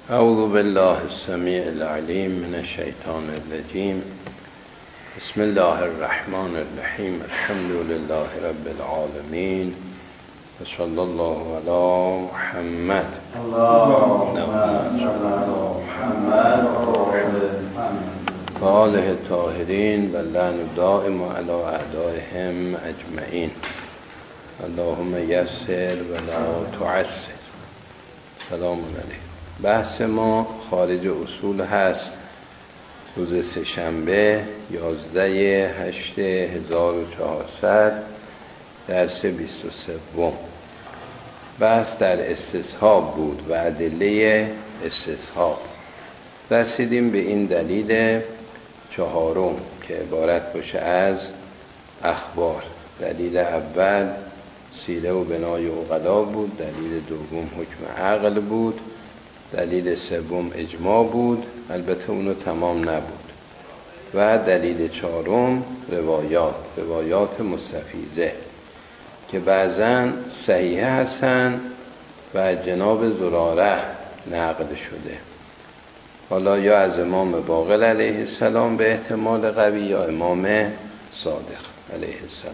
اعوذ بالله السمیع العلیم من الشیطان الرجیم. بسم الله الرحمن الرحیم. الحمد لله رب العالمین و صلی الله علی محمد. اللهم صل علی محمد و آله الطاهرین و لعن دائم علی اعدائهم اجمعین. اللهم یسر و لا تعسر. سلام علیکم. بحث ما خارج اصول هست. روز سه‌شنبه 11/8/1400 درس 23. بحث در استصحاب بود و ادله استصحاب. رسیدیم به این دلیل چهارم که عبارت باشه از اخبار. دلیل اول سیره و بنای عقلا بود، دلیل دوم حکم عقل بود، دلیل سوم اجماع بود، البته اونو تمام نبود، و دلیل چهارم روایات مستفیضه که بعضن صحیحه هستن و جناب زراره نقل شده، حالا یا از امام باقر علیه السلام به احتمال قوی یا امام صادق علیه السلام.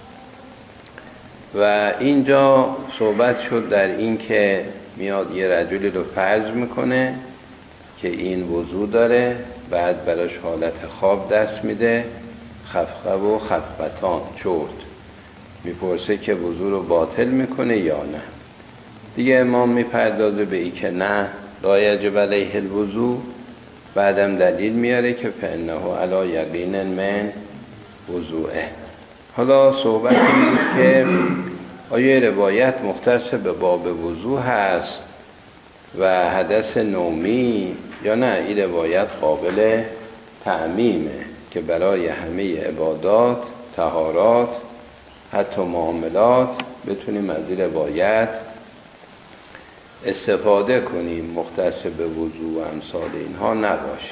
و اینجا صحبت شد در این که میاد یه رجلی رو فرض میکنه که این وضو داره، بعد براش حالت خواب دست میده، خفقه و خفقتان چرت، میپرسه که وضو رو باطل میکنه یا نه. دیگه امام میپردازه به ای که نه لا یجب علیه الوضو، بعدم دلیل میاره که فانه علی یقین من وضوئه. حالا صحبت این بود که آیا روایت مختص به باب وضو هست و حدث نومی یا نه این روایت قابل تعمیمه که برای همه عبادات، طهارات، حتی معاملات بتونیم از این روایت استفاده کنیم، مختص به وضو و امثال اینها نباشه.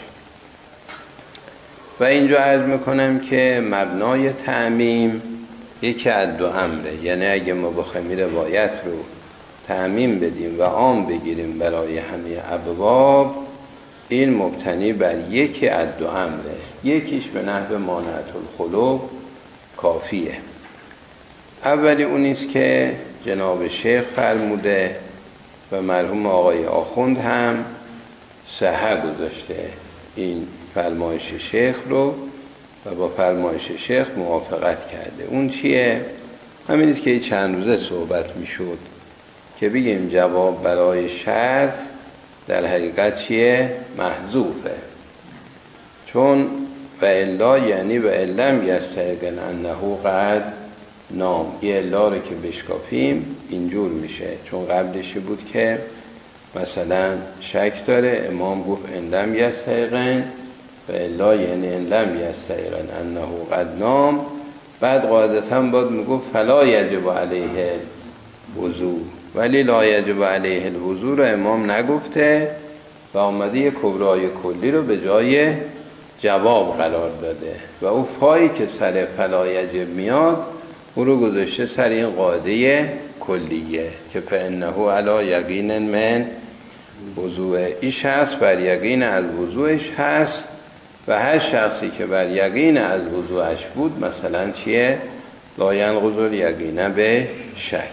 و اینجا عرض میکنم که مبنای تعمیم یکی از دو امره، یعنی اگه ما بخوایم روایت رو تعمیم بدیم و عام بگیریم برای همه ابواب، این مبتنی بر یکی از دو امره. یکیش به نحو مانعت الخلو کافیه. اولی اونیست که جناب شیخ فرموده و مرحوم آقای آخوند هم صحه گذاشته این فرمایش شیخ رو و با فرمایش شیخ موافقت کرده. اون چیه؟ همینیست که چند روزه صحبت میشد که بگیم جواب برای شرط در حقیقت چیه؟ محذوفه. چون و الا یعنی و علم یستیقن انه قد نام، یه الا رو که بشکافیم اینجور میشه. چون قبلش بود که مثلا شک داره، امام گفت علم یستیقن و الا یعنی علم یستیقن انه قد نام، بعد قاعدتا باید میگفت فلا یجب علیه الوضو، ولی لا یجب علیه الوضو رو امام نگفته و آمده یک کبرای کلی رو به جای جواب قرار داده و او فایی که سر فلا یجب میاد او رو گذاشته سر این قاعده کلیه که فانه علی یقین من وضوء. این شخص بر یقین از وضوعش هست و هر شخصی که بر یقین از وضوعش بود مثلا چیه؟ لا ینقض الیقین به شک.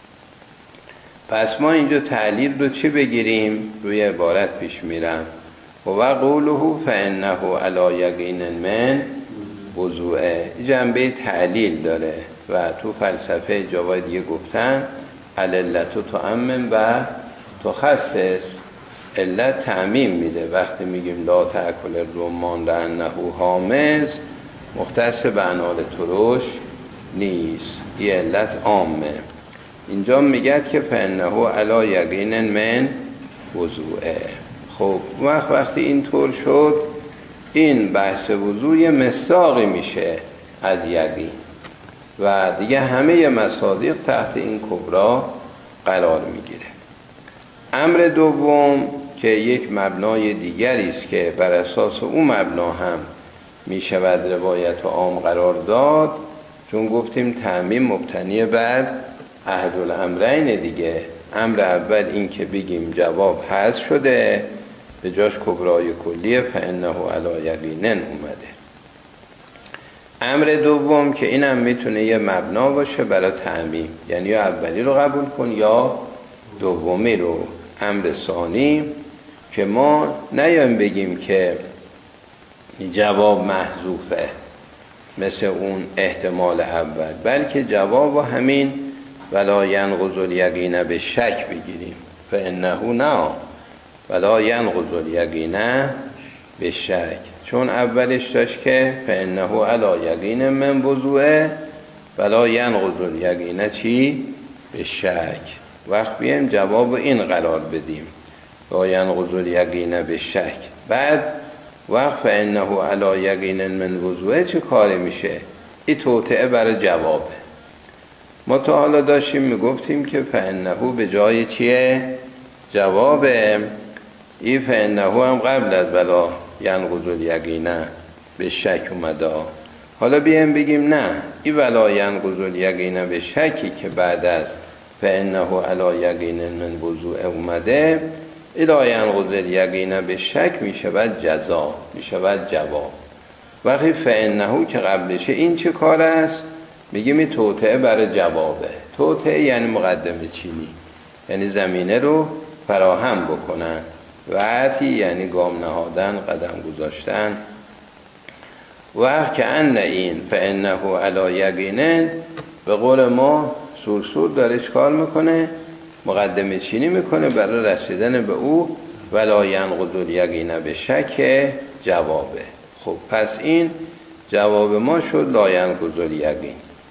پس ما اینجا تعلیل رو چی بگیریم؟ روی عبارت پیش میرم و قوله فانه علی یقین من وضوء. جنبه تعلیل داره و تو فلسفه جوای دیگه گفتن العلت تعمم و تخصص. علت تعمیم میده. وقتی میگیم لا تأکل الرمان لانه حامض، مختص به انار ترش نیست، یه علت عامه. اینجا میگد که فانه علی یقین من وضوءه. خب وقتی این طور شد، این بحث وضوء یه مصداقی میشه از یقین و دیگه همه مصادیق تحت این کبرا قرار میگیره. امر دوم که یک مبنای دیگری است که بر اساس اون مبنا هم میشود روایت عام قرار داد، چون گفتیم تعمیم مبتنی بر احد الامرین دیگه، امر اول این که بگیم جواب حذف شده، به جاش کبرای کلیه فانه علی یقینن اومده. امر دوم که اینم میتونه یه مبنا باشه برای تعمیم، یعنی یا اولی رو قبول کن یا دومی رو. امر ثانی که ما نیایم بگیم که جواب محذوفه مثل اون احتمال اول، بلکه جواب و همین ولا ینقض الیقین به شک بگیریم، فانه نه ولا ینقض الیقین به شک، چون اولش داشت که فانه علی یقین من وضوءه ولا ینقض الیقین چی؟ به شک. وقت بیم جواب این قرار بدیم لا ینقض الیقین به شک، بعد وقت فانه علی یقین من وضوءه چه کاری میشه؟ این توطئه برای جوابه. ما تا حالا داشتیم میگفتیم که فانه به جای چیه؟ جوابه. این فانه هم قبل از ولا ینقض الیقین به شک اومده. حالا بیایم بگیم نه، این ولا ینقض الیقین به شکی که بعد از فانه علی یقین من وضوء اومده، لا ینقض الیقین به شک میشه بعد جزا، میشه بعد جواب. وقتی فانه که قبلشه این چه کار است؟ میگیم این توطئه برای جوابه. توطئه یعنی مقدمه چینی، یعنی زمینه رو فراهم بکنن. وعتی یعنی گام نهادن، قدم گذاشتن. وقت که ان این فانه علی یقینن، به قول ما سورسور داره چکار میکنه؟ مقدمه چینی میکنه برای رسیدن به او ولا ینقض الیقین به شک جوابه. خب پس این جواب ما شد لا ینقض الیقین.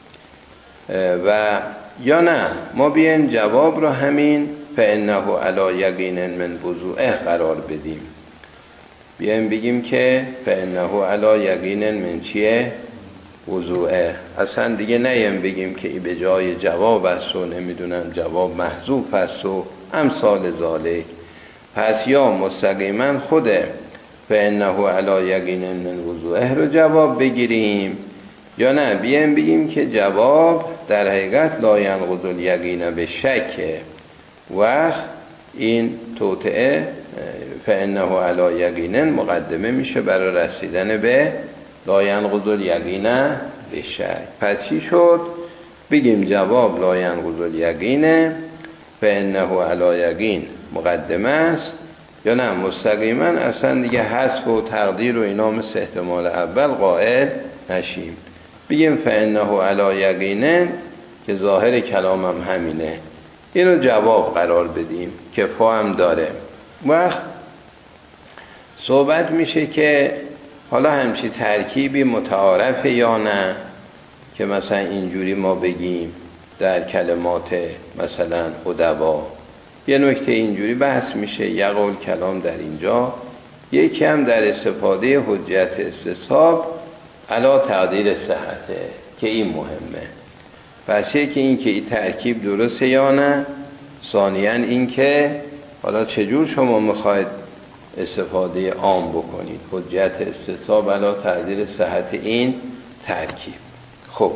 و یا نه ما بیایم جواب رو همین فانه علی یقین من وضوءه قرار بدیم، بیایم بگیم که فانه علی یقین من چیه؟ وضوءه. اصلا دیگه نیم بگیم که این به جای جواب است و نمیدونم جواب محذوف است و امثال ذالک. پس یا مستقیما خود فانه علی یقین من وضوءه رو جواب بگیریم، یا نه بیایم بگیم که جواب در حقیقت لا ینقض الیقین به شک. وقت این توطئه فانه علی یقین مقدمه میشه برای رسیدن به لا ینقض الیقین به شک. پس چی شد؟ بگیم جواب لا ینقض الیقین فانه علی یقین مقدمه است، یا نه مستقیما اصلا دیگه حذف و تقدیر و اینا مثل احتمال اول قائل نشیم، بگیم فانه علی یقین که ظاهر کلامم همینه، اینو جواب قرار بدیم که فهم داره. وقت صحبت میشه که حالا همچی ترکیبی متعارفه یا نه، که مثلا اینجوری ما بگیم در کلمات مثلا ادبا. یه نکته اینجوری بحث میشه، یقول کلام در اینجا، یکی هم در استفاده حجت استصحاب علا تقدیر صحته که این مهمه. پس یکی این که این ترکیب درسته یا نه، ثانیاً این که حالا چجور شما میخواید استفاده عام بکنید، حجت استصحاب علا تقدیر صحت این ترکیب. خب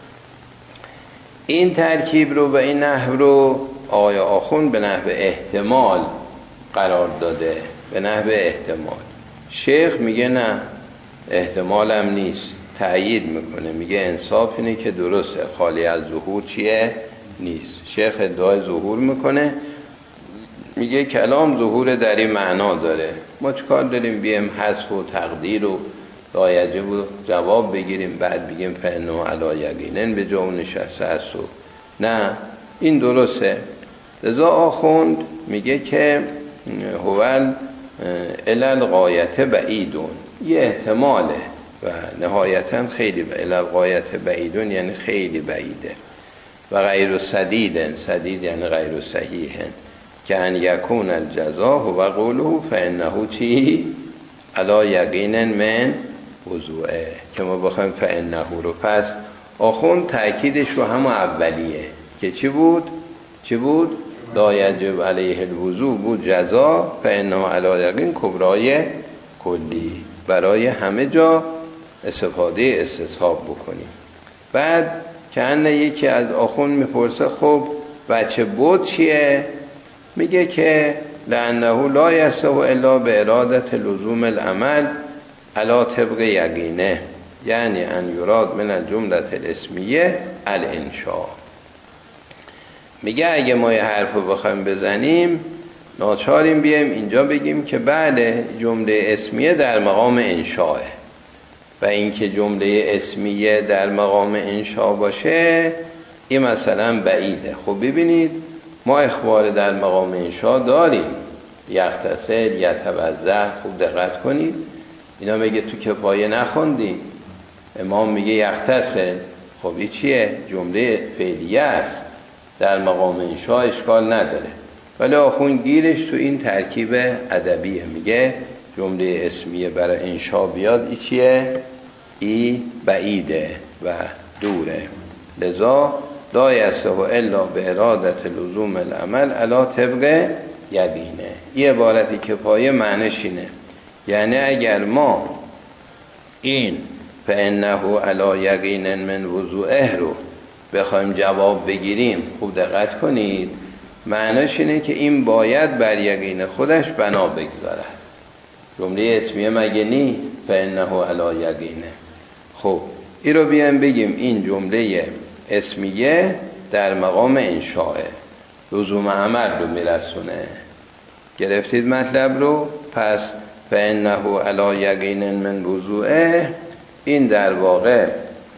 این ترکیب رو و این نحو رو آقای آخوند به نحو احتمال قرار داده، به نحو احتمال. شیخ میگه نه احتمالم نیست، تأیید میکنه، میگه انصاف اینه که درسته، خالی از ظهور چیه؟ نیست. شیخ ادعای ظهور میکنه، میگه کلام ظهور در این معنا داره. ما چکار داریم بیم حذف و تقدیر و لایجب و جواب بگیریم بعد بگیم فانه علی یقین به جا اون نشسته است؟ و نه این درسته. لذا آخوند میگه که هو الال غایت بعیدون، یه احتماله و نهایتا خیلی الال غایت بعیدون یعنی خیلی بعیده. و غیر سدیدن، سدید یعنی غیر صحیحن، که ان یکون الجزا و قوله فانه چی؟ علی یقین من وضوعه، که ما بخوایم فانه رو. پس آخوند تأکیدش رو همون اولیه که چی بود؟ چی بود؟ لا یجب علیه الوضوء بود جزا، فانه علی یقین کبرای کلی، برای همه جا استفاده استصحاب بکنیم. بعد که ان یکی از آخوند میپرسه خب بچه بود چیه؟ میگه که لأنه لا یصح الا بإرادة لزوم العمل علی طبق یقینه، یعنی ان یراد من الجمله الاسمیه الانشاء. میگه اگه ما یه حرف رو بخوایم بزنیم ناچاریم بیایم اینجا بگیم که بله جمله اسمیه در مقام انشاءه، و اینکه جمله اسمیه در مقام انشاء باشه این مثلا بعیده. خب ببینید ما اخبار در مقام انشاء داریم، یغتسل، یتوضأ. خوب دقت کنید اینا میگه تو کفایه نخوندیم، امام میگه یغتسل، خب این چیه؟ جمله فعلیه است، در مقام انشاء اشکال نداره، ولی آخون گیرش تو این ترکیب ادبیه، میگه جمله اسمیه برای انشاء بیاد این چیه؟ ای بعیده و دوره، لذا لا یصح الا بإرادة لزوم العمل علی طبق یقینه. این عبارتی که پایه معنیش اینه، یعنی اگر ما این فانه علی یقین من وضوعه رو بخوایم جواب بگیریم، خوب دقت کنید معنیش اینه که این باید بر یقین خودش بنا بگذارد. جمله اسمیه مگه نی؟ فانه علی یقینه. خب این رو بیایم بگیم این جمله اسمیه در مقام انشاءه، لزوم عمل رو میرسونه. گرفتید مطلب رو؟ پس فانه علی یقین من وضوعه این در واقع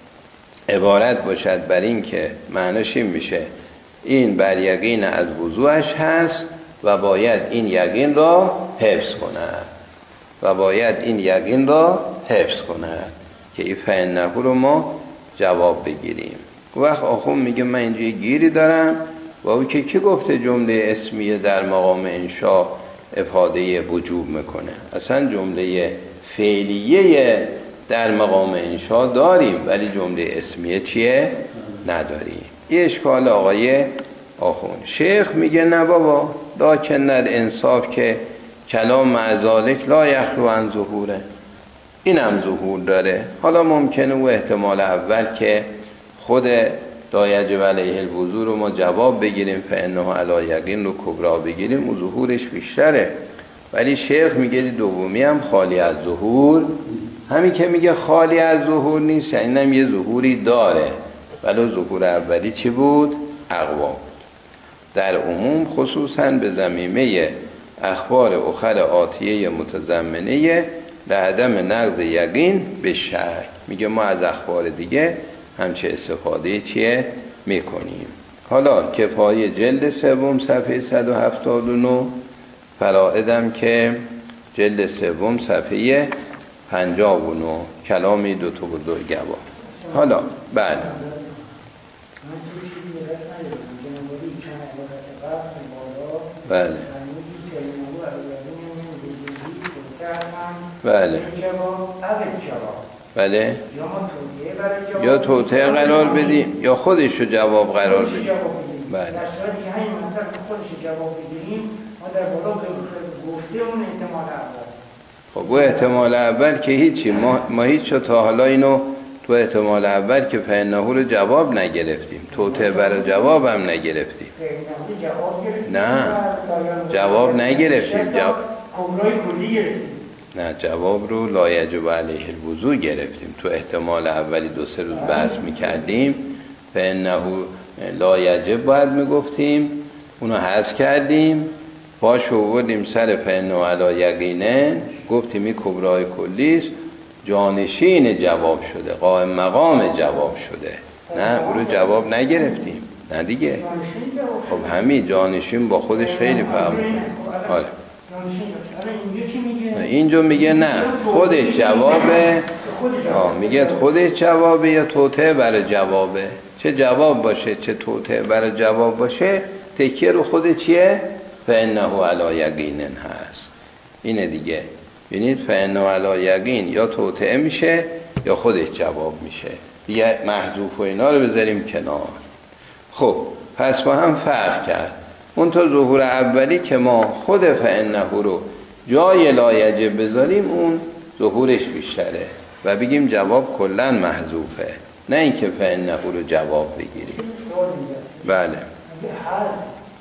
عبارت باشد بر این که معنیش این میشه این بر یقین از وضوعش هست و باید این یقین را حفظ کند، و باید این یقین را حفظ کند که این فانه رو ما جواب بگیریم. وقت آخون میگه من اینجا گیری دارم و او که کی گفته جمله اسمیه در مقام انشاء افاده وجوب میکنه؟ اصلا جمله فعلیه در مقام انشاء داریم ولی جمله اسمیه چیه؟ نداریم. این اشکال آقای آخون. شیخ میگه نه بابا، لکن الانصاف که کلام معذالک لا یخلو عن ظهوره، این هم ظهور داره. حالا ممکنه و احتمال اول که خود لا یجب علیه الوضوء رو ما جواب بگیریم، فانه علی یقین رو کبرا بگیریم و ظهورش بیشتره، ولی شیخ میگه دومی هم خالی از ظهور. همین که میگه خالی از ظهور نیست یعنی هم یه ظهوری داره، ولی ظهور اولی چی بود؟ اقوا. در عموم خصوصا به ضمیمه اخبار اخر آتیه متضمنه لعدم نقض یقین به شک، میگه ما از اخبار دیگه همچه استفاده چیه میکنیم. حالا کفایه جلد سوم صفحه 179، فرائدم که جلد سوم صفحه 59، کلامی دو تا بزرگوار. حالا بله بله بله بله یا توطئه قرار بدیم یا خودش رو جواب قرار بدیم. بله در صورتی که همین منطق خودش جواب بگیریم ما در بالا گفته اون احتمال اول. خب اون احتمال اول که هیچی، ما هیچ تا حالا اینو تو احتمال اول که فانه رو جواب نگرفتیم، توطئه برای جواب هم نگرفتیم. نه جواب نگرفتیم، کبرای کلی گرفتیم. نه جواب رو لا یجب علیه الوضوء گرفتیم. تو احتمال اولی 2-3 روز بحث میکردیم، فانه لا یجب باید میگفتیم، اونو حذف کردیم، پاشو بردیم سر فانه علی یقینه، گفتیم این کبرای کلیست، جانشین جواب شده، قائم مقام جواب شده. نه اون رو جواب نگرفتیم. نه دیگه خب همین جانشین با خودش خیلی فرق حالا اینجا میگه نه خودش جوابه، میگه خودش جوابه یا توطئه برای جوابه. چه جواب باشه چه توطئه برای جواب باشه تکیه رو خود چیه؟ فانه علی یقین هست. اینه دیگه، ببینید فانه علی یقین یا توطئه میشه یا خودش جواب میشه دیگه، محذوف و اینا رو بذاریم کنار. خب پس با هم فرق کرد. اون تا ظهور اولی که ما خود فانه رو جای لا یجب بذاریم اون ظهورش بیشتره و بگیم جواب کلن محذوفه، نه اینکه فانه رو جواب بگیریم. بله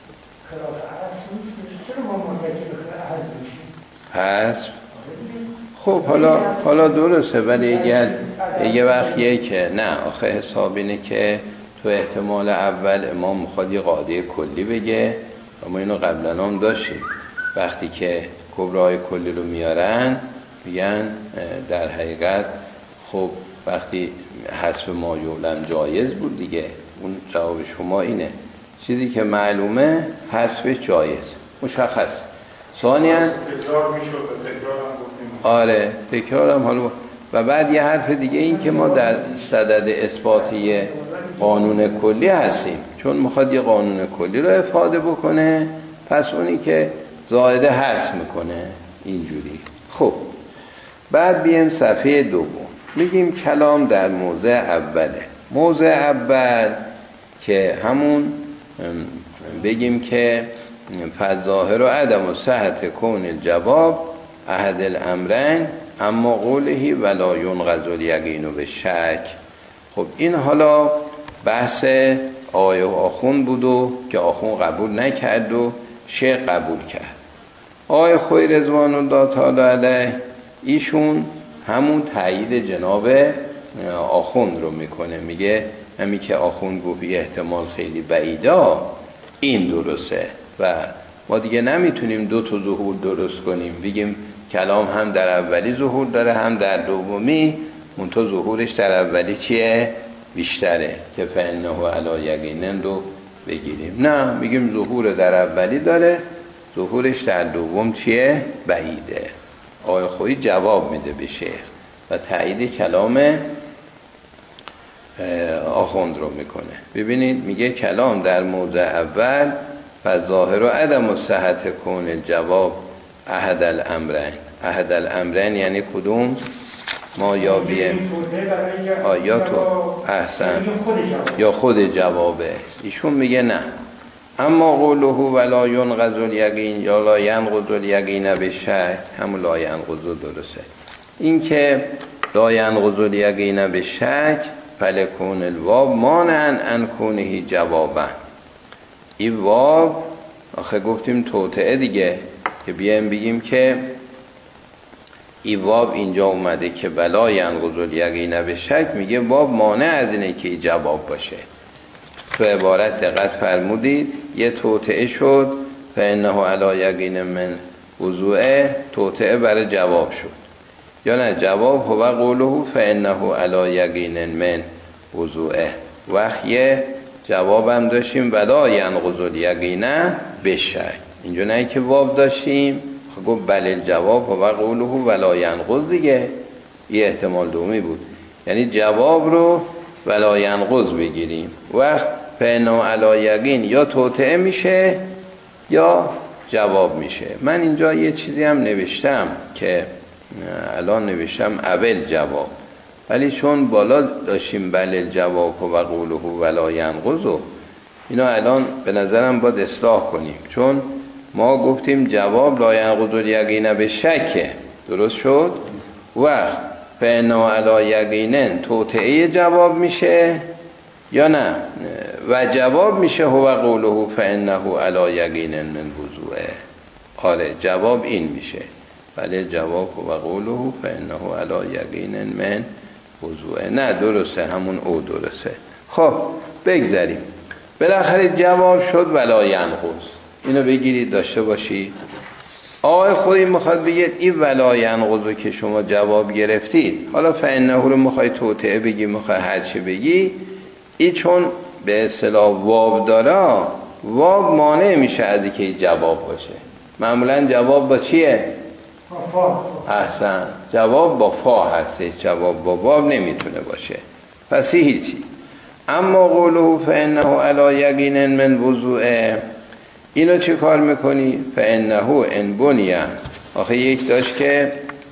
خلاف حذف نیست، چرا ما منتقی به حذف میشیم؟ حذف خب حالا درسته، ولی یه وقتیه که نه، آخه حساب اینه که تو احتمال اول امام میخواد یه قاعده کلی بگه و ما اینو قبلا هم داشتیم، وقتی که کبرای کلی رو میارن میگن در حقیقت خب وقتی حذف ما یولم جایز بود دیگه، اون جواب شما اینه، چیزی که معلومه حذفش جایز مشخص. ثانیاً تکرار میشد و تکرار هم گفتیم. آره تکرار هم حالا. و بعد یه حرف دیگه این که ما در صدد اثباتی قانون کلی هستیم، چون میخواد یه قانون کلی رو افاده بکنه، پس اونی که زائده حذف میکنه اینجوری. خب بعد بیایم صفحه دوم، میگیم کلام در موضع اوله. موضع اول که همون بگیم که فظاهر و عدم و صحت کون الجواب احد الامرین اما قوله ولا ینقض الیقین به شک. خب این حالا بحث آقای آخوند بود و که آخوند قبول نکرد و شیخ قبول کرد. آقای خوی رضوان الله تعالی علیه ایشون همون تایید جناب آخوند رو میکنه، میگه همین که آخوند گفت احتمال خیلی بعیده این درسته و ما دیگه نمیتونیم دو تا ظهور درست کنیم، بگیم کلام هم در اولی ظهور داره هم در دومی، منتها ظهورش در اولی چیه؟ بیشتره که فانه علی یقین رو بگیریم. نه، میگیم ظهور در اولی داره، ظهورش در دوم چیه؟ بعیده. آقای خویی جواب میده به شیخ و تایید کلام آخوند رو میکنه. ببینید میگه کلام در موضع اول فظاهر و عدم صحت کون الجواب احد الامرین. احد الامرین یعنی کدوم؟ ما یا بیم یا تو احسن یا خود جوابه. ایشون میگه نه، اما قوله ولا ینقض الیقین یا لا ینقض الیقین به شک، همون لا ینقض درسته. این که لا ینقض الیقین به شک فلکون الواب مانعا ان کونه جوابا. این واب آخه گفتیم توطئه دیگه، که بیایم بگیم که این واب اینجا اومده که بلا ینقض الیقین به شک، میگه واب مانع از اینه که جواب باشه. تو عبارت دقت فرمودید، یه توطئه شد فانه علی یقین من وضوعه، توطئه برای جواب شد، یا نه جواب هو قوله فانه علی یقین من وضوعه. وقت یه جوابم داشتیم ولا ینقض الیقین بشک، اینجا نه که واب داشتیم گفت بله الجواب هو قوله ولا ینقض دیگه، یه احتمال دومی بود، یعنی جواب رو ولا ینقض بگیریم. وقت فانه علی یقین یا توطئه میشه یا جواب میشه. من اینجا یه چیزی هم نوشتم که الان نوشتم اول جواب، ولی چون بالا داشتیم بله الجواب و قوله ولا ینقض، اینا الان به نظرم باید اصلاح کنیم، چون ما گفتیم جواب لا ینقض الیقین به شک، درست شد؟ وقت فانه علی یقین توطئه جواب میشه یا نه؟ و جواب میشه هو قوله فانه علی یقین من وضوعه. آره جواب این میشه، بله جواب هو قوله فانه علی یقین من وضوعه. نه درسته، همون او درسته. خب بگذاریم، بالاخره جواب شد ولا ینقض. اینو بگیرید داشته باشید. آقای خویی میخواد بگید این ولا ینقض که شما جواب گرفتید، حالا فانه رو میخوای توطئه بگی، میخوای هر چی بگی، این چون به اصطلاح واب داره، واب مانع میشه از اینکه جواب باشه. معمولا جواب با چیه؟ احسن، جواب با فا هسته، جواب با واب نمیتونه باشه، پس هیچی. اما قوله فانه علی یقین من وضوعه، اینو چه کار میکنی؟ فانه ان بنیه، آخه یک داشت که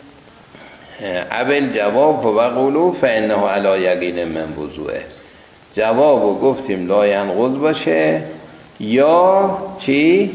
اول جواب هو قوله فانه علی یقین من وضوعه، جوابو گفتیم لا ینقض باشه یا چی؟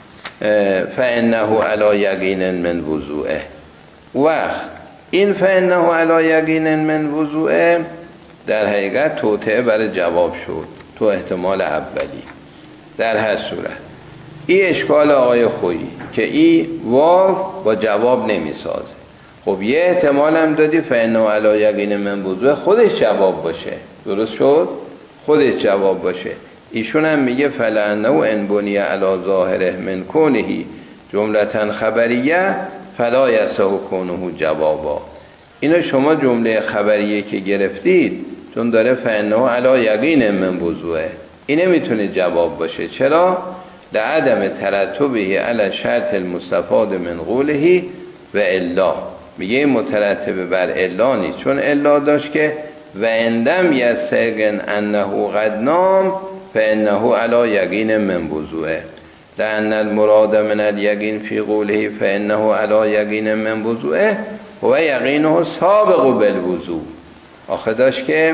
فانه علی یقین من وضوعه. وقت این فانه علی یقین من وضوعه در حقیقت توطئه برای جواب شد تو احتمال اولی. در هر صورت این اشکال آقای خویی که این واو با جواب نمیسازه. خب یه احتمال هم دادی فانه علی یقین من وضوح، خودش جواب باشه. درست شد؟ خودش جواب باشه. ایشون هم میگه فلانه ان بنی علی ظاهره من کونه جملتن خبریه فلا یصح کونه جوابا. اینو شما جمله خبریه که گرفتید چون داره فانه علی یقین من وضوح، این نمیتونه جواب باشه. چرا؟ لعدم ترتبه علی شرط المستفاد من قوله و الا. میگه مترتب بر الا نیست، چون الا داشت که و اندم یستیقن انه قد نام فانه علی یقین من وضوء لان المراد من الیقین فی قوله فانه علی یقین من وضوء و یقینه سابق بالوضوء. آخه داشت که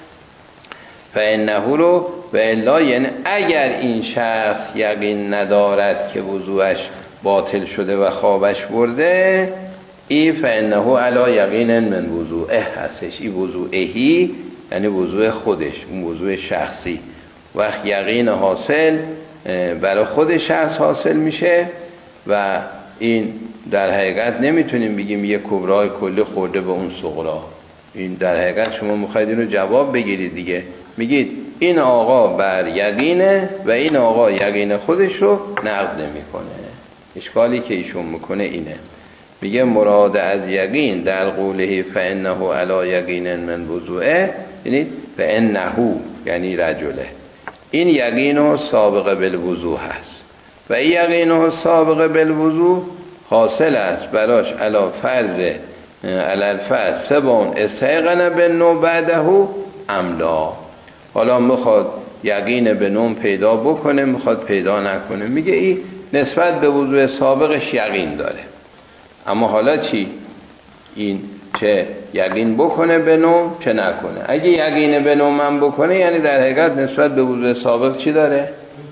فانه رو و الا، یعنی اگر این شخص یقین ندارد که وضوعش باطل شده و خوابش برده، ای فانه علی یقین من وضوعه هستش. ای وضوعهی یعنی وضوع خودش، اون وضوع شخصی. وقت یقین حاصل برای خود شخص حاصل میشه و این در حقیقت نمیتونیم بگیم یه کبرای کلی خورده به اون صغرا. این در حقیقت شما میخواید اینو جواب بگیرید دیگه، میگید این آقا بر یقینه و این آقا یقین خودش رو نقض نمیکنه. اشکالی که ایشون میکنه اینه، میگه مراد از یقین در قوله فانه علی یقین من وضوءه، یعنی فانه یعنی رجله، این یقینه سابق بالوضوء هست و این یقینه سابق بالوضوء حاصل است براش علی فرض علی الفرض سبون استیقن بالنو بعده املا. حالا میخواد یقین به نوم پیدا بکنه، میخواد پیدا نکنه، میگه این نسبت به وضوء سابقش یقین داره. اما حالا چی؟ این چه یقین بکنه به نوم چه نکنه. اگه یقین به نوم من بکنه یعنی در حقیقت نسبت به وضوء سابق چی داره؟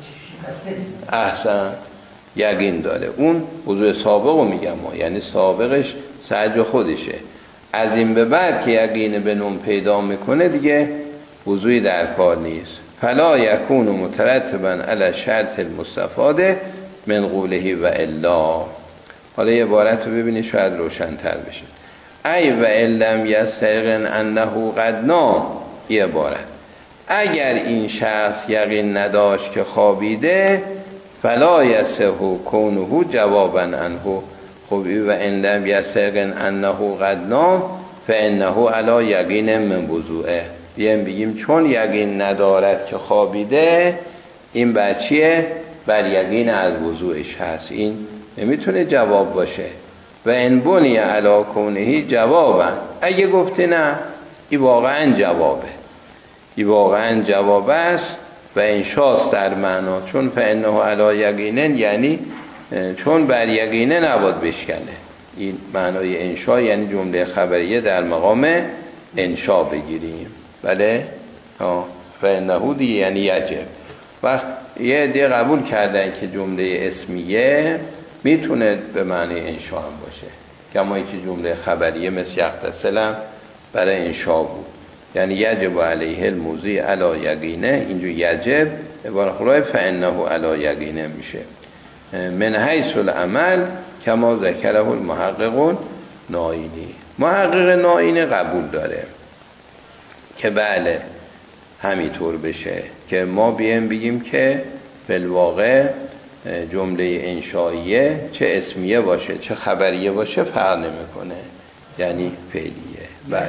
احسن، یقین داره. اون وضوء سابق رو میگم ما، یعنی سابقش سعج خودشه. از این به بعد که یقین به نوم پیدا میکنه دیگه وضوعی در کار نیست. فلا یکون مترتبا علی شرط المستفاد من قوله و الا. حالا یه عبارت رو ببینید شاید روشن‌تر بشه. ای و علم یستیقن انه قد نام. یه عبارت، اگر این شخص یقین نداشت که خوابیده فلا یصح کونه جوابا عنه. خب و علم یستیقن انه قد نام فانه علی یقین من وضوءه. بگیم چون یقین ندارد که خوابیده، این بچیه بر یقین از وضوعش هست، این نمیتونه جواب باشه. و ان بنی علی کونه جوابا، اگه گفته نه این واقعا جوابه، این واقعا جواب است و انشاست در معنا، چون فانه علی یقینن یعنی چون بر یقینه نباید بشکنه. این معنای انشا، یعنی جمله خبریه در مقام انشا بگیریم. بله فانه دیگه یعنی یجب. وقت یه عده قبول کردن که جمله اسمیه میتونه به معنی انشا هم باشه، کما که جمله خبریه مثل یغتسلم برای انشا بود، یعنی یجب علیه الموضع علی یقینه. اینجور یجب عبارت خلای فانه علی یقینه میشه. من حیث العمل کما ذکره المحققون نائینی. محقق نائینی قبول داره که بله همینطور بشه، که ما بگیم که بالواقع جمله انشائیه چه اسمیه باشه چه خبریه باشه فرق نمیکنه، یعنی فعلیه. بله.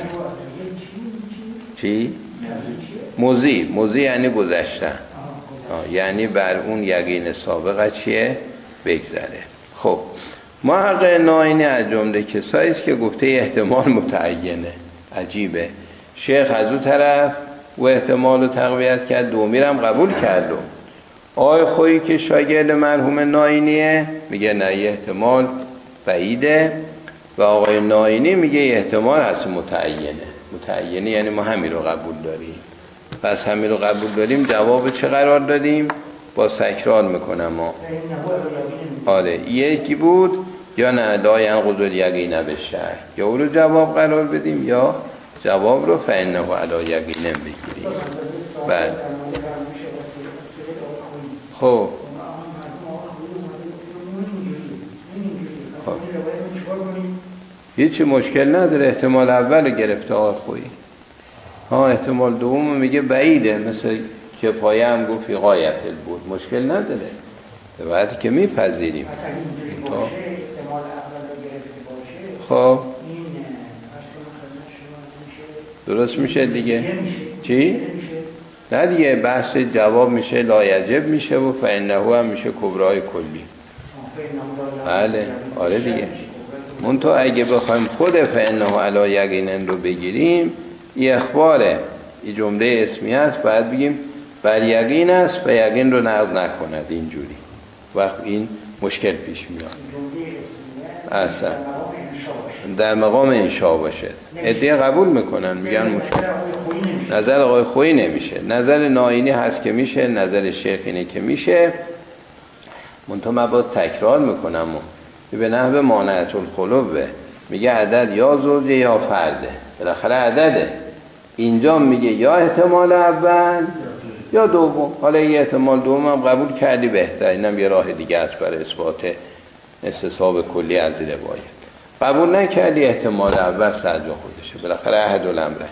چی؟ موضی یعنی گذشتن، یعنی بر اون یقین سابقه چیه؟ بگذره. خب محقق نائینی از جمله کسایی است که گفته احتمال متعینه. عجیبه، شیخ از اون طرف و احتمال رو تقویت کرد، دومیرم قبول کرد. آقای خویی که شاگرد مرحوم نائینیه میگه نه احتمال بعیده، و آقای نائینی میگه احتمال هست متعینه، یعنی ما همین رو قبول داریم. پس همین رو قبول داریم، جواب چه قرار دادیم؟ با تکرار میکنم ما. آره یکی بود یا نه لا ینقض الیقین بالشک، یا اون رو جواب قرار بدیم یا جواب رو فانه علی یقین بگیریم. بله. خب هیچی مشکل نداره. احتمال اول گرفته آقای خویی. احتمال دوم میگه بعیده، مثل کفایه هم گفت غایت بود، مشکل نداره به وقتی که میپذیریم. مثلا اینجوری باشه احتمال اول رو گرفته باشه، خب این درست میشه دیگه. چی؟ نه دیگه بحث جواب میشه لایجب میشه و فانه هم میشه کبرای کلی. بله آره دیگه. منتها اگه بخوایم خود فانه علی یقین رو بگیریم، این اخباره، این جمله اسمی است، باید بگیم بر یقین است و یقین رو نقض نکند. اینجوری وقت این مشکل پیش میاد. اصلا در مقام انشاء باشه. عده قبول میکنن، میگن مشکل. نظر آقای خویی نمیشه، نظر ناینی هست که میشه، نظر شیخ اینه که میشه. منتها من باز تکرار میکنم به نحو مانعت الخلوه، میگه عدد یا زوجه یا فرده، بالاخره عدده. اینجا میگه یا احتمال اول یا دوم. حالا یه احتمال دوم هم قبول کردی بهتر، اینم یه راه دیگه است برای اثبات استصحاب کلی از زیر باید. قبول نکردی احتمال اول سر جا خودشه، بالاخره احد الامره.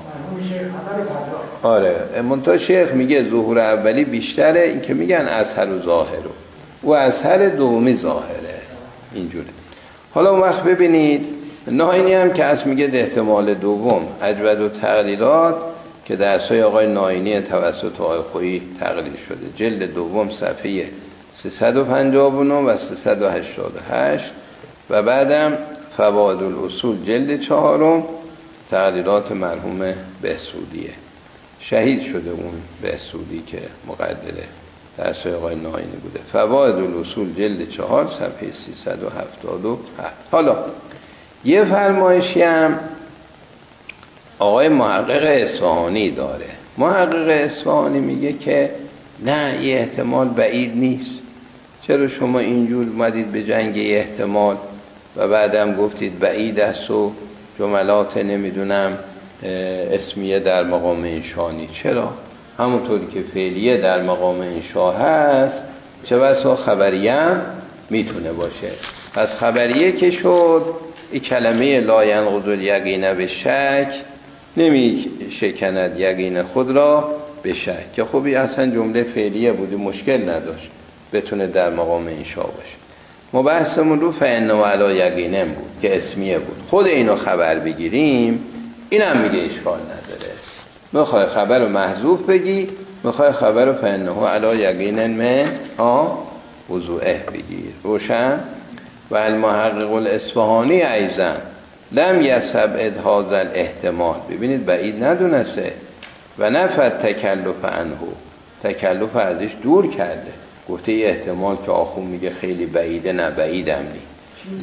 آره منتها شیخ میگه ظهور اولی بیشتره، این که میگن اظهر و ظاهرو، و اظهر دومی ظاهره. اینجوره. حالا اون وقت ببینید ناینی هم که از میگه احتمال دوم اجود و تقلیلات که درسای آقای ناینی توسط آقای خویی تقلیل شده، جلد دوم صفحه 359 و 388 و بعدم فوائد الاصول جلد 4 تقلیلات مرحوم بهسودیه. شهید شده اون بهسودی که مقدره درسای آقای ناینی بوده. فوائد الاصول جلد 4 صفحه 377. حالا یه فرمایشی هم آقای محقق اصفهانی داره. محقق اصفهانی میگه که نه، یه احتمال بعید نیست. چرا شما اینجور اومدید به جنگ احتمال و بعدم گفتید بعید است و جملات نمیدونم اسمیه در مقام انشانی؟ چرا؟ همونطوری که فعلیه در مقام انشا هست، چه بسا خبریه هم میتونه باشه. پس خبریه که شد، این کلمه لا ینقض الیقین به شک، نمی شکند یقین خود را به شک، که خوبی اصلا جمله فعلیه بودی، مشکل نداشت بتونه در مقام انشا باشه. ما بحثمون رو فانه علی یقینم بود که اسمیه بود. خود اینو خبر بگیریم، اینم میگه اشکال نداره. میخوای خبر رو محذوف بگی، میخوای خبر رو فانه علی یقینن من وضوعه بگیر. روشن؟ و المحقق الاصفهانی ایضا لم یستبعد هذا الاحتمال. ببینید بعید ندونسته و نفت تکلف عنه، تکلف ازش دور کرده. گفته یه احتمال که آخون میگه خیلی بعیده، نه بعیدم نی.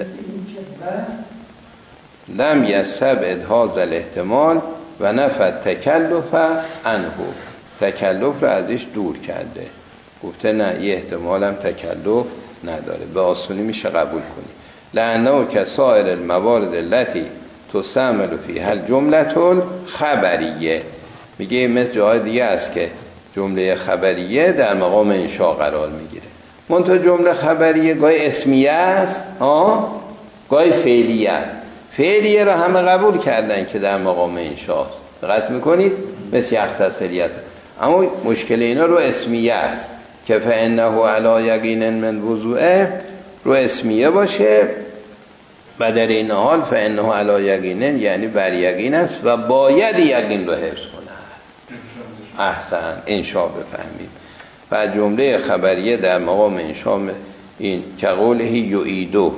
لم یستبعد هذا الاحتمال و نفت تکلف عنه، تکلف رو ازش دور کرده. گفته نه، یه احتمال هم تکلف نداره، به آسونی میشه قبول کنی. لانه کسائر الموارد التي تستعمل فيها الجمله الخبریه، میگه مثل جای دیگه است که جمله خبریه در مقام انشاء قرار میگیره. منتها جمله خبریه گاهی اسمیه است، گاهی فعلیه است. فعلیه را همه قبول کردن که در مقام انشاء است، دقت میکنید؟ مثل یختصریت. اما مشکل اینا رو اسمیه است که فانه علی یقین من وضوعه، رو اسمیه باشه و در این حال فانه علی یقین یعنی بر یقین است و باید یقین رو حفظ کنه. احسن، انشاء بفهمید. و جمله خبریه در مقام انشاء این که قوله یعیدو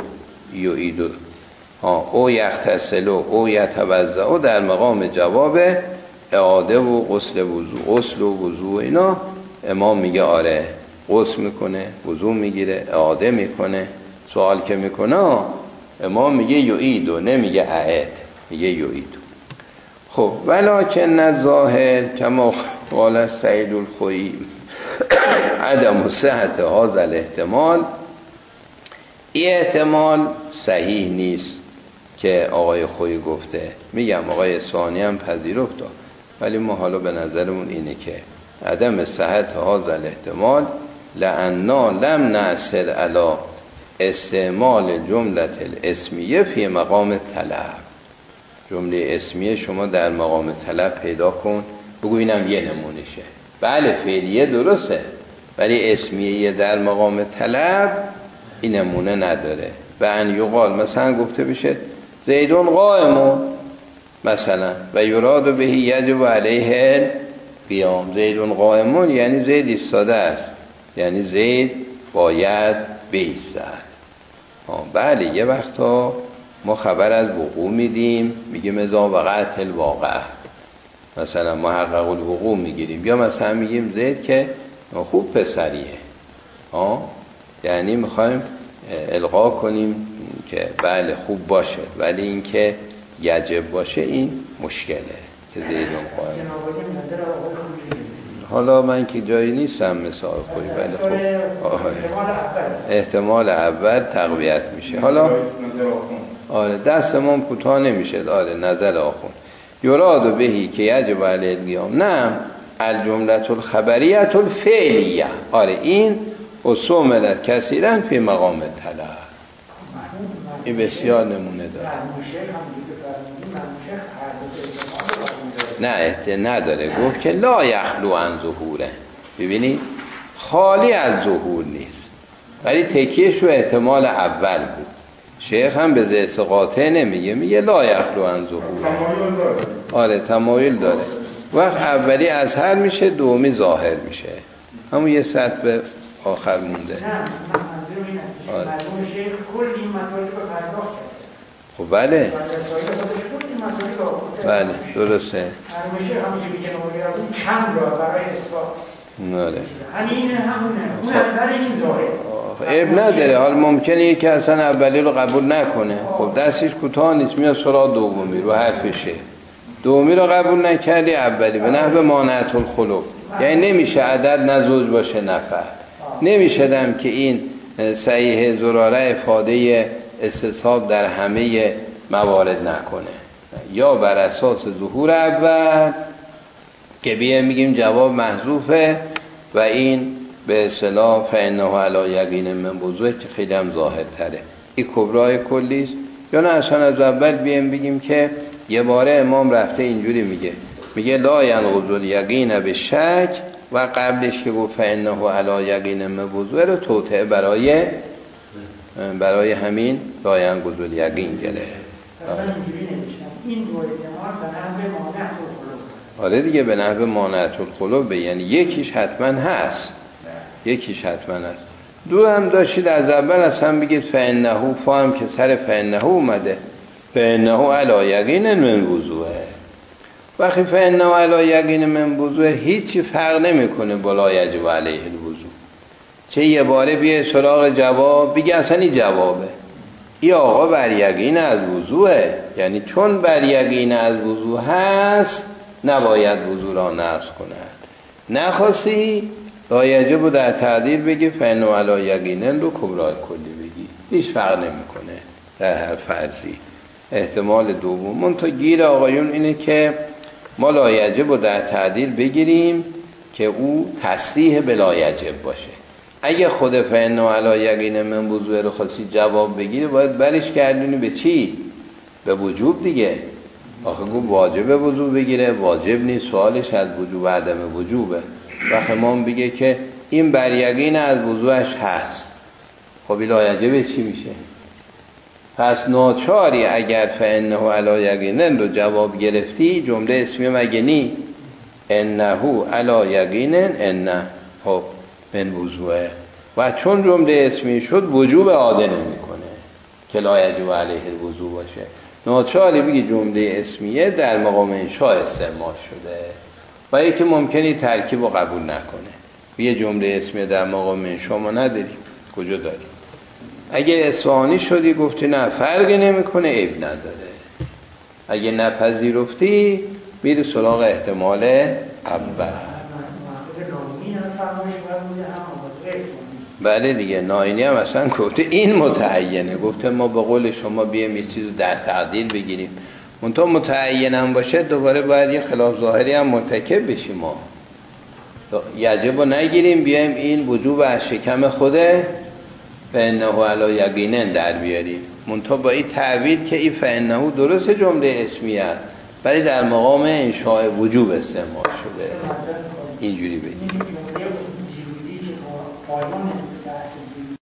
او یغتسلو او یتوضأ در مقام جواب اعاده و غسل وضو، غسل و وضو اینا امام میگه آره غسل میکنه، وضو میگیره، اعاده میکنه. سوال که میکنه امام میگه یعیدو، نمیگه اعد، میگه یعیدو. خب ولکن الظاهر کما قال سعید الخویی عدم صحت هذا الاحتمال، این احتمال صحیح نیست که آقای خویی گفته. میگم آقای اصفهانی هم پذیرفت، ولی ما حالا به نظرمون اینه که عدم صحت هذا الاحتمال لأننا لم نأثر علی استعمال جمله الاسمیه فی مقام طلب. جمله اسمیه شما در مقام طلب پیدا کن، بگو اینم یه نمونشه. بله فعلیه درسته، ولی اسمیه در مقام طلب این نمونه نداره. و ان یقال مثلا گفته بشه زیدون قائمون مثلا و یراد به یجب علیه قیام. زیدون قائمون یعنی زید ایستاده است، یعنی زید باید بایستد. بله یه وقتا ما خبر از وقوع میدیم، میگیم اذا وقعت الواقعه، مثلا محقق الوقوع میگیریم، یا مثلا میگیم زید که خوب پسریه، یعنی میخوایم القا کنیم که بله خوب باشه، ولی این که یجب باشه این مشکله که زیدون قائم. حالا من که جایی نیستم مثال کنی، ولی خب احتمال اول تقویت میشه. حالا آره دستمون کوتاه نمیشه. آره نظر آخون یراد بهی که یجب علیه القیام، نه الجمله الخبریه الفعلیه. آره این استعملت کثیرا فی مقام طلب. این بسیار نمونه داره. نه نداره، گفت که لا یخلو عن ظهوره. ببینید خالی از ظهور نیست، ولی تکیهش رو احتمال اول بود. شیخ هم به ذات قاطع نمیگه، میگه لا یخلو عن ظهوره. آره تمایل داره. وقت اولی اظهر میشه، دومی ظاهر میشه، همون یه سطح به آخر مونده. آره. خب بله بله درسته. عیب نداره. حال ممکنه یکی اصلا اولی رو قبول نکنه، خب دستش کوتاه نیست، میاد سراغ دومی رو حرفشه. دومی رو قبول نکردی اولی به نحو مانعت الخلق، یعنی نمیشه عدد نزوج باشه نفر، نمیشه دم که این صحیح زراره افاده استصحاب در همه موارد نکنه. یا بر اساس ظهور اول که بیایم میگیم جواب محذوفه و این به اصطلاح فانه علی یقین من وضوح که خیلی هم ظاهر تره، این کبرای کلیست. یا نه اصلا از اول بیایم بگیم که یه باره امام رفته اینجوری میگه لا ینقض الیقین به شک، و قبلش که گفت فانه علی یقین من وضوح رو توطئه برای همین لا ینقض الیقین گره. این دو احتمال به نحو مانعت القلوب. آره دیگه به نحو مانعت القلوب، یعنی یکیش حتما هست، یکیش حتما هست. دو هم داشتید از اول از هم بگید فانه، فهم که سر فانه اومده، فانه علی یقین من وضوحه. وقتی فانه علی یقین من وضوحه هیچی فرق نمیکنه با لا یجب علیه الوضوح. چه یه باره بیه سراغ جواب بگه اصلا این جوابه، ای آقا بر یقین از وضوحه، یعنی چون بر یقین از وضوح هست نباید وضوح را نقض کند. نخواستی لا یجب در تعدیل بگی فانه علی یقین رو کبرای کلی بگی، هیچ فرق نمیکنه در هر فرضی. احتمال دوم منتها گیر آقایون اینه که ما لا یجب در تعدیل بگیریم که او تصریح به لا یجب باشه. اگه خود فانه علی یقین من وضوح رو خواستی جواب بگیری باید برش گردونی به چی؟ به وجوب دیگه. آخه گفت واجب وضوح بگیره، واجب نیست، سوالش از وجوب عدم وجوبه. وقت امام بگه که این بر یقین از وضوحش هست، خب لا یجب چی میشه؟ پس ناچاری اگر فانه علی یقین رو جواب گرفتی جمله اسمیه مگه نی؟ انه علی یقین انه خب من وضوحه، و چون جمله اسمی شد وجوب عاده نمیکنه که لا یجب علیه الوضوح باشه. ناچاری بگی جمله اسمیه در مقام انشاء استعمال شده، و یکی ممکنی ترکیب رو قبول نکنه. یه جمله اسمیه در مقام انشاء ما نداریم، کجا داریم؟ اگه اصفهانی شدی گفتی نه فرقی نمیکنه، عیب نداره. اگه نپذیرفتی میری سراغ احتمال اول. بله دیگه ناینی هم اصلا گفته این متعینه، گفته ما به قول شما بیایم یه چیزو در تعدیل بگیریم، منتها متعین هم باشه دوباره باید یه خلاف ظاهری هم مرتکب بشیم. ما یجب رو نگیریم بیایم این وجوب از شکم خوده فانه علی یقین در بیاریم، منتها با این تعبیر که این فانه درست جمله اسمیه است ولی در مقام انشاء وجوب استعمال شده، اینجوری بگیم.